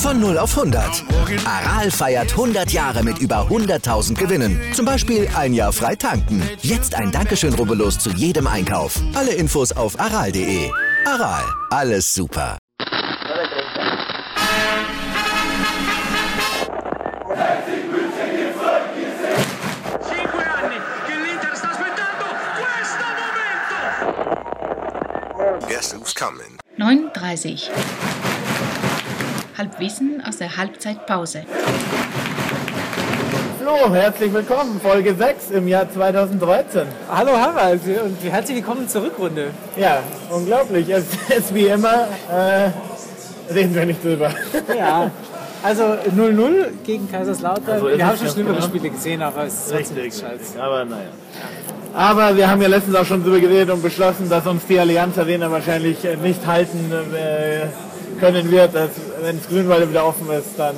Von 0 auf 100. Aral feiert 100 Jahre mit über 100.000 Gewinnen. Zum Beispiel ein Jahr frei tanken. Jetzt ein Dankeschön, rubbellos zu jedem Einkauf. Alle Infos auf aral.de. Aral, alles super. Guess who's coming? 9:30. Halbwissen aus der Halbzeitpause. Flo, herzlich willkommen, Folge 6 im Jahr 2013. Hallo Harald und herzlich willkommen zur Rückrunde. Ja, unglaublich. Es ist wie immer, reden wir nicht drüber. Ja, also 0-0 gegen Kaiserslautern. Also wir haben schon das schlimmere genau? Spiele gesehen, aber es ist trotzdem Richtig, scheiße. aber naja. Aber wir haben ja letztens auch schon drüber geredet und beschlossen, dass uns die Allianz Arena wahrscheinlich nicht halten können wird. Wenn das Grünwalde wieder offen ist, dann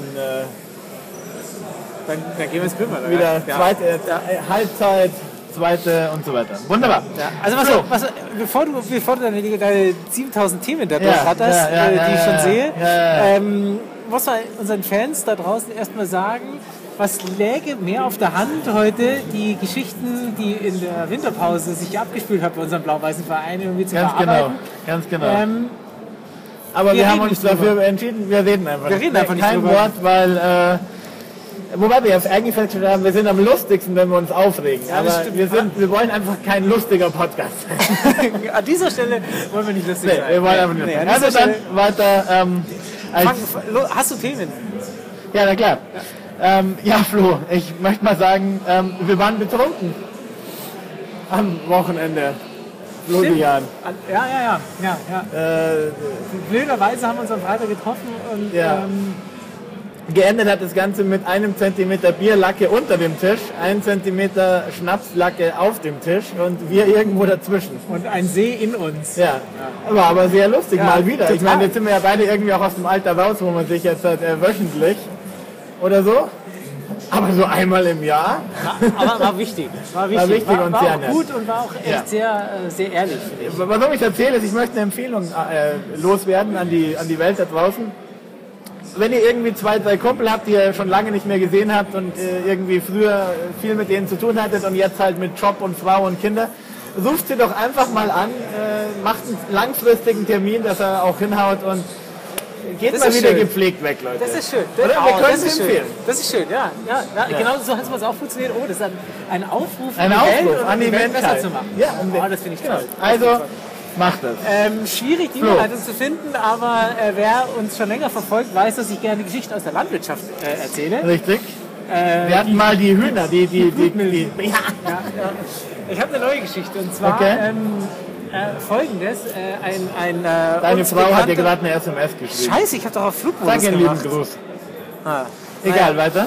Dann gehen wir ins Grünwald. wieder zweite Halbzeit, zweite und so weiter. Wunderbar. Ja. Also bevor du deine 7000 Themen da durchratterst, die ich schon sehe, muss man unseren Fans da draußen erstmal sagen, was läge mehr auf der Hand heute, die Geschichten, die in der Winterpause sich abgespielt haben bei unserem blau-weißen Verein irgendwie zu verarbeiten. Ganz genau. Aber wir haben uns dafür entschieden, wir reden einfach nicht kein drüber. Wort, weil wobei wir jetzt eigentlich festgestellt haben, wir sind am lustigsten, wenn wir uns aufregen. Ja, das aber stimmt. wir wollen einfach kein lustiger Podcast sein. An dieser Stelle wollen wir nicht lustig sein. Wir wollen einfach nicht lustig sein. Also dann weiter. Hast du Themen? Ja, na klar. Ja, Flo, ich möchte mal sagen, wir waren betrunken am Wochenende. Florian. Ja. Blöderweise haben wir uns am Freitag getroffen und geendet hat das Ganze mit 1 Zentimeter Bierlacke unter dem Tisch, 1 Zentimeter Schnapslacke auf dem Tisch und wir irgendwo dazwischen. und ein See in uns. Ja, aber sehr lustig, mal wieder. total. Ich meine, jetzt sind wir ja beide irgendwie auch aus dem Alter raus, wo man sich jetzt halt, wöchentlich oder so, aber so einmal im Jahr. Aber war wichtig. War und sehr auch nett. gut und war auch echt sehr ehrlich. Warum ich erzähle, ist, ich möchte eine Empfehlung loswerden an die Welt da draußen. Wenn ihr irgendwie 2, 3 Kumpel habt, die ihr schon lange nicht mehr gesehen habt und irgendwie früher viel mit denen zu tun hattet und jetzt halt mit Job und Frau und Kinder, ruft sie doch einfach mal an, macht einen langfristigen Termin, dass er auch hinhaut und geht Das mal ist wieder schön. gepflegt weg, Leute. Das ist schön. Oder? Wir können das es ist schön. empfehlen. Das ist schön, ja. Genau so hat es auch funktioniert. Oh, das ist ein Aufruf Ein an die Welt, Aufruf um an die die Welt Menschheit. besser zu machen. Ja, das finde ich toll. Also, macht das. Schwierig, die Flo. Überleitung zu finden, aber wer uns schon länger verfolgt, weiß, dass ich gerne Geschichten aus der Landwirtschaft erzähle. Richtig. Wir hatten mal die Hühner, die Ja. Ich habe eine neue Geschichte und zwar Okay. folgendes. Deine uns Frau hat dir bekannter- gerade eine SMS geschrieben. Scheiße, ich habe doch auf Flugmodus Sag ihr einen gemacht. lieben Gruß. Ah. Egal, weiter.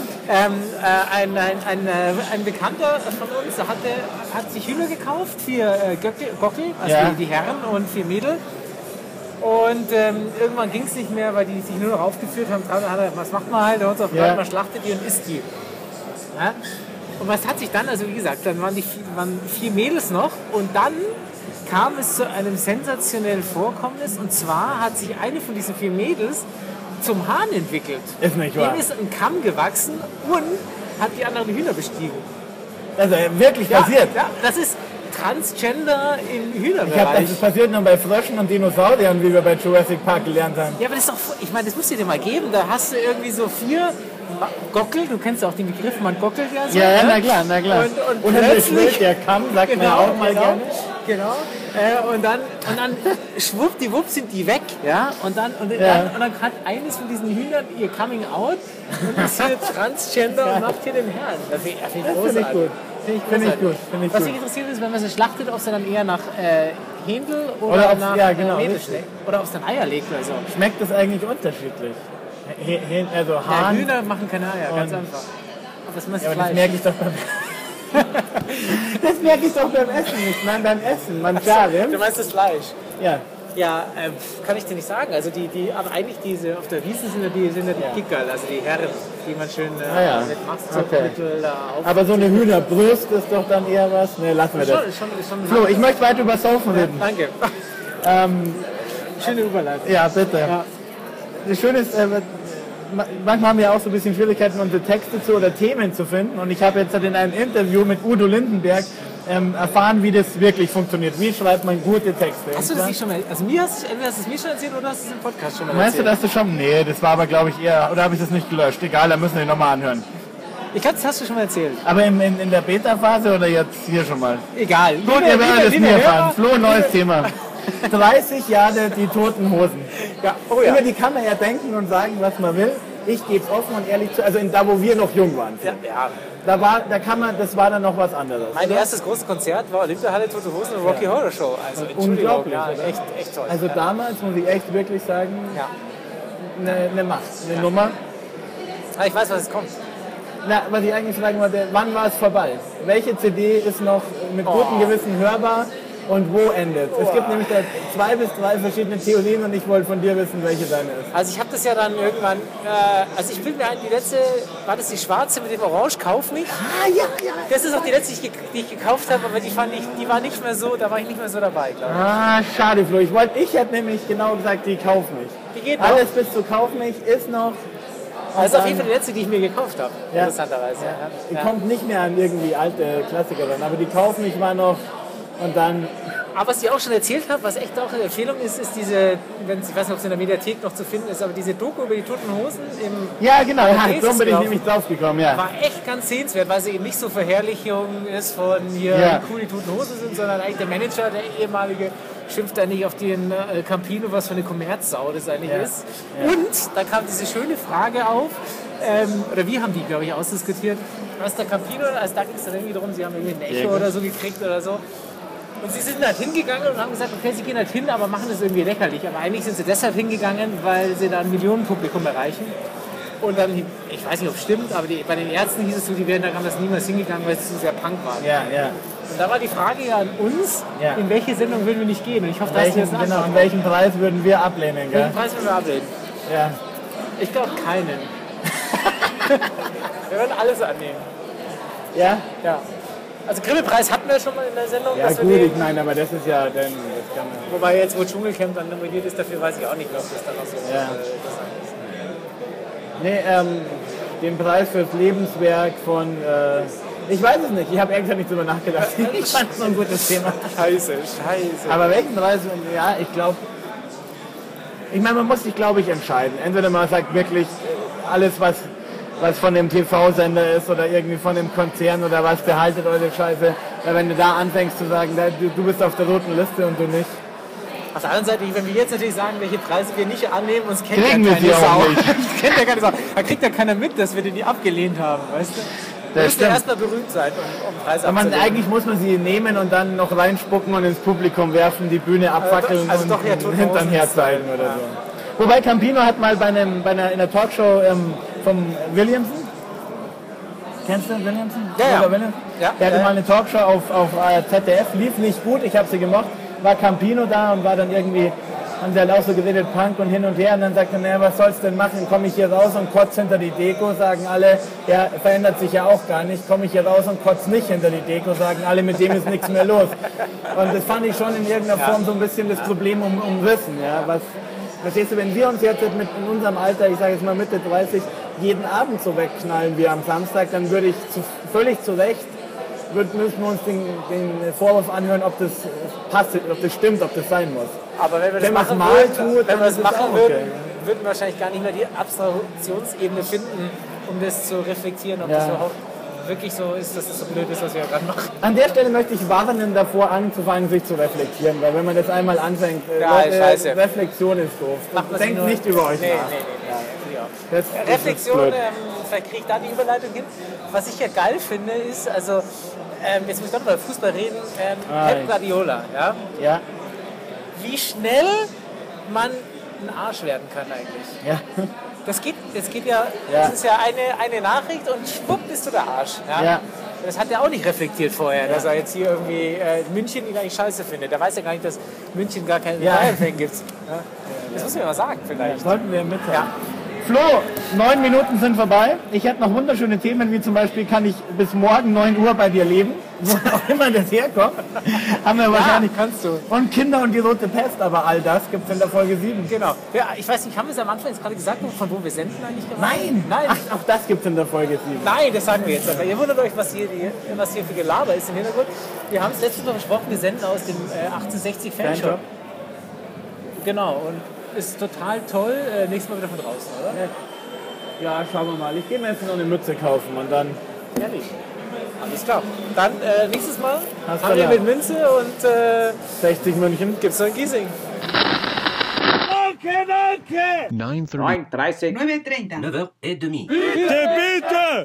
Ein Bekannter von uns hat sich Hühner gekauft, 4 Gockel, also Ja. die Herren und 4 Mädel. Und irgendwann ging es nicht mehr, weil die sich nur noch aufgeführt haben. Hat er, was macht man halt? Der Hund auf Ja. man schlachtet die und isst die. Ja? Und was hat sich dann, also wie gesagt, dann waren 4 Mädels noch und dann kam es zu einem sensationellen Vorkommnis und zwar hat sich eine von diesen 4 Mädels zum Hahn entwickelt. Ist nicht wahr. Dem ist ein Kamm gewachsen und hat die anderen Hühner bestiegen. Also wirklich passiert. Ja, das ist Transgender im Ich hab, Hühnerbereich. das passiert nur bei Fröschen und Dinosauriern, wie wir bei Jurassic Park gelernt haben. Ja, aber das ist doch, ich meine, das musst du dir mal geben. Da hast du irgendwie so 4 Gockel, du kennst ja auch den Begriff, man gockelt ja so. Ja, ne? na klar. Und plötzlich der Kamm, sagt man ja auch mal gerne. Genau. Und dann schwuppdiwupp sind die weg, ja. Und dann hat eines von diesen Hühnern ihr Coming Out und ist hier Transgender und macht hier den Herrn. Das finde ich Finde ich großartig. gut. Finde ich gut. Was mich interessiert ist, wenn man sie schlachtet, ob sie dann eher nach Händel oder Oder ob- nach ja, genau, Mädel richtig. schmeckt. Oder ob es dann Eier legt oder so. Schmeckt das eigentlich unterschiedlich? Also Ja, Hahn. Hühner machen keine Eier, ganz Und- einfach. Aber das muss Ja, aber Fleisch. das merke ich doch beim Das merke ich doch beim Essen nicht. Nein, beim Essen. Man Du meinst das Fleisch? Ja. Ja, kann ich dir nicht sagen. Also aber eigentlich diese auf der Wiese sind ja die Kickerl, also die Herren, die man schön ja. mit Mast Okay. auf. Aber so eine Hühnerbrust ist doch dann eher was. Ne, lassen wir das. Ist schon Flo, ich möchte weiter über Saufen reden. Danke. Schöne Überleitung. Ja, bitte. Ja. Das Schöne ist, manchmal haben wir auch so ein bisschen Schwierigkeiten, unsere Texte oder Themen zu finden. Und ich habe jetzt in einem Interview mit Udo Lindenberg erfahren, wie das wirklich funktioniert. Wie schreibt man gute Texte? Hast du das nicht schon mal, also entweder hast du es mir schon erzählt oder hast du es im Podcast schon mal erzählt? Meinst du, dass du schon? Nee, das war aber glaube ich eher, oder habe ich das nicht gelöscht? Egal, da müssen wir nochmal anhören. Ich glaube, das hast du schon mal erzählt. Aber in der Beta-Phase oder jetzt hier schon mal? Egal. Gut, ihr werdet es mir erfahren. Flo, neues Thema. 30 Jahre die Toten Hosen. Ja. Oh, ja. Über die kann man ja denken und sagen, was man will. Ich gebe es offen und ehrlich zu, also da wo wir noch jung waren. Ja. Das war dann noch was anderes. Mein erstes großes Konzert war Olympiahalle, Tote Hosen und Rocky Horror Show. Also unglaublich. Ja, echt toll. Also damals muss ich echt wirklich sagen, eine Macht, eine Nummer. Aber ich weiß, was es kommt. Na, was ich eigentlich fragen wollte, wann war es vorbei? Welche CD ist noch mit gutem Gewissen hörbar und wo endet? Es gibt nämlich da 2 bis 3 verschiedene Theorien und ich wollte von dir wissen, welche deine ist. Also ich habe das ja dann irgendwann, also ich bin mir die letzte, war das die schwarze mit dem Orange, Kauf mich? Ah, ja. Das ist auch die letzte, die ich gekauft habe, aber die war nicht mehr so, da war ich nicht mehr so dabei, glaube ich. Ah, schade, Flo. Ich hätte nämlich genau gesagt, die Kauf mich. Die geht noch? Alles bis zu Kauf mich ist noch... Das ist auf jeden Fall die letzte, die ich mir gekauft habe, interessanterweise. Die kommt nicht mehr an irgendwie alte Klassiker ran, aber die Kauf mich war noch und dann... Aber was ich auch schon erzählt habe, was echt auch eine Empfehlung ist, ist diese, ich weiß nicht, ob es in der Mediathek noch zu finden ist, aber diese Doku über die Toten Hosen im... Ja, genau, so bin ich nämlich drauf gekommen, ja. War echt ganz sehenswert, weil sie eben nicht so Verherrlichung ist von hier, wie cool die Toten Hosen sind, sondern eigentlich der Manager, der ehemalige, schimpft da nicht auf den Campino, was für eine Kommerzsau das eigentlich ist. Ja. Und da kam diese schöne Frage auf, oder wir haben die, glaube ich, ausdiskutiert, was der Campino, also da ging es dann irgendwie darum, sie haben irgendwie ein Echo oder so gekriegt oder so. Und sie sind halt hingegangen und haben gesagt, okay, sie gehen halt hin, aber machen das irgendwie lächerlich. Aber eigentlich sind sie deshalb hingegangen, weil sie da ein Millionenpublikum erreichen. Und dann, ich weiß nicht, ob es stimmt, aber bei den Ärzten hieß es so, die wären da das niemals hingegangen, weil es zu sehr Punk war. Ja. Und da war die Frage ja an uns, in welche Sendung würden wir nicht gehen? Und ich hoffe, dass wir jetzt genau, an welchen Preis würden wir ablehnen? Gell? Welchen Preis würden wir ablehnen? Ja. Ich glaube keinen. Wir würden alles annehmen. Ja? Ja. Also Grimme-Preis hatten wir schon mal in der Sendung. Ja gut, ich meine, aber das ist ja dann... Wobei jetzt, wo Dschungelcamp dann nominiert ist, dafür weiß ich auch nicht, ob das dann auch so interessant ist. Nee, den Preis fürs Lebenswerk von... ich weiß es nicht, ich habe eigentlich nicht drüber nachgedacht. Ich fand es so ein gutes Thema. Scheiße. Aber welchen Preis? Ja, ich glaube... Ich meine, man muss sich, glaube ich, entscheiden. Entweder man sagt wirklich alles, was von dem TV-Sender ist oder irgendwie von dem Konzern oder was, behaltet eure Scheiße. Weil wenn du da anfängst zu sagen, du bist auf der roten Liste und du nicht. Auf der anderen Seite, wenn wir jetzt natürlich sagen, welche Preise wir nicht annehmen, uns kennt kriegen ja keine Sau. Kennt ja keine Sau. Da kriegt ja keiner mit, dass wir die abgelehnt haben, weißt du? Da müsste erstmal berühmt sein, um Preise abzulehnen. Eigentlich muss man sie nehmen und dann noch reinspucken und ins Publikum werfen, die Bühne abfackeln und den Hintern herzeigen oder so. Wobei Campino hat mal in einer Talkshow vom Williamson. Kennst du Williamson? Ja. Der hatte mal eine Talkshow auf ZDF, lief nicht gut, ich habe sie gemocht. War Campino da und war dann irgendwie, haben sie halt auch so geredet, Punk und hin und her. Und dann sagt er, naja, was soll's denn machen? Komme ich hier raus und kotze hinter die Deko, sagen alle, ja, verändert sich ja auch gar nicht. Komme ich hier raus und kotze nicht hinter die Deko, sagen alle, mit dem ist nichts mehr los. Und das fand ich schon in irgendeiner Form so ein bisschen das Problem umrissen. Ja, verstehst du, wenn wir uns jetzt in unserem Alter, ich sage jetzt mal Mitte 30, jeden Abend so wegknallen wie am Samstag, dann würde ich völlig zu Recht, müssen wir uns den Vorwurf anhören, ob das passt, ob das stimmt, ob das sein muss. Aber wenn wir das machen würden, würden wir wahrscheinlich gar nicht mehr die Abstraktionsebene finden, um das zu reflektieren, ob das überhaupt wirklich so ist, dass das so blöd ist, was wir gerade machen. An der Stelle möchte ich warnen davor anzufangen, sich zu reflektieren, weil wenn man das einmal anfängt, Leute, Reflexion ist doof. Denkt nicht über euch nach. Reflexion, vielleicht kriege ich da die Überleitung hin. Was ich ja geil finde, ist, also jetzt muss ich doch mal über Fußball reden, Pep Guardiola, ja? Wie schnell man ein Arsch werden kann eigentlich. Ja. Das geht ja, das ist ja eine Nachricht und schwupp bist du der Arsch. Ja? Das hat er auch nicht reflektiert vorher, dass er jetzt hier irgendwie München ihn eigentlich scheiße findet. Der weiß ja gar nicht, dass München gar keinen Bayern-Fan gibt. Ja? Das muss man mal sagen vielleicht. Ja, sollten wir mitteilen. Ja. Flo, 9 Minuten sind vorbei. Ich hätte noch wunderschöne Themen, wie zum Beispiel, kann ich bis morgen 9 Uhr bei dir leben? wo auch immer das herkommt, haben wir wahrscheinlich. Kannst du. Und Kinder und die Rote Pest, aber all das gibt es in der Folge 7. Genau. Ja, ich weiß nicht, haben wir es am Anfang jetzt gerade gesagt, von wo wir senden eigentlich gerade? Nein! Ach, auch das gibt es in der Folge 7. Nein, das sagen wir jetzt. Aber ihr wundert euch, was hier für Gelaber ist im Hintergrund. Wir haben es letztes Mal besprochen, wir senden aus dem 1860 Fanshop. Genau, und ist total toll. Nächstes Mal wieder von draußen, oder? Ja, schauen wir mal. Ich gehe mir jetzt noch eine Mütze kaufen und dann... Ehrlich. Alles klar. Dann nächstes Mal haben wir mit Münze und 60 München. Gibt's noch in Giesing. Danke! 9:30. 9:30. 9h30. Bitte!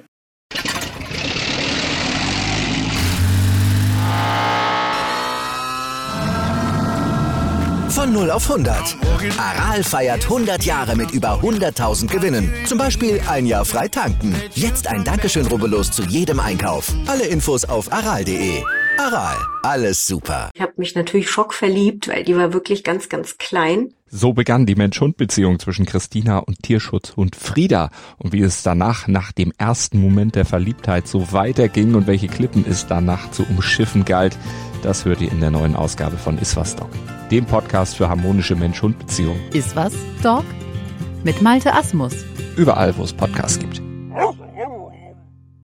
Von 0 auf 100. Aral feiert 100 Jahre mit über 100.000 Gewinnen. Zum Beispiel ein Jahr frei tanken. Jetzt ein Dankeschön, rubbellos zu jedem Einkauf. Alle Infos auf aral.de. Aral, alles super. Ich habe mich natürlich schockverliebt, weil die war wirklich ganz, ganz klein. So begann die Mensch-Hund-Beziehung zwischen Christina und Tierschutzhund Frieda. Und wie es danach, nach dem ersten Moment der Verliebtheit, so weiterging und welche Klippen es danach zu umschiffen galt, das hört ihr in der neuen Ausgabe von Iswas Dog, dem Podcast für harmonische Mensch-Hund-Beziehungen. Iswas Dog? Mit Malte Asmus. Überall, wo es Podcasts gibt.